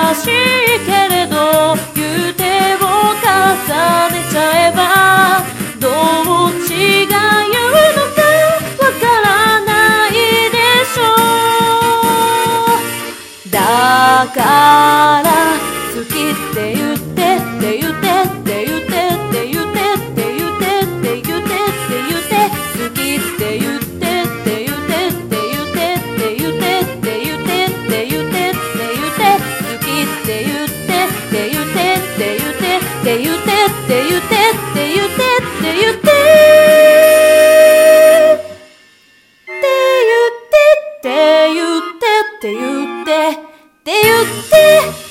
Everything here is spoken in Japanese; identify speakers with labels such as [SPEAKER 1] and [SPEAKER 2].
[SPEAKER 1] しいけれど言うてを重ねちゃえばどっちが言うのかわからないでしょう。だから好きって言ってって言ってって言ってって言ってって言ってって言ってって言って好きって言ってって言ってって言ってって言ってって言ってって言ってって言って好きって言ってって言ってって言ってって言ってって言ってって言ってって言ってって言ってって言ってって言ってって言って